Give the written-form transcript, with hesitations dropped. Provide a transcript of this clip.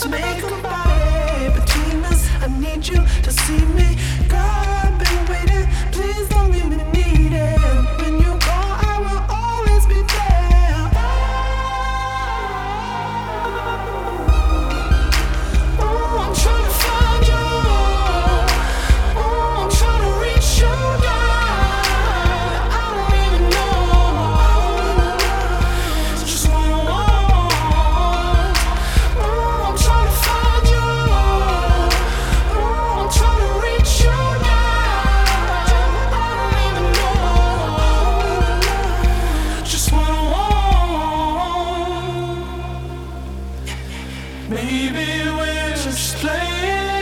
Just make a body between us. I need you to see me. Girl, I've been waiting. Please don't leave me needing. When you go, I will always be there. Oh, I'm trying to find you. Oh, I'm trying to reach you down. I don't even know just what I want. Oh, I'm trying to find you. Oh, I'm trying to reach you down. I don't even know just what I want. Maybe we're just playing.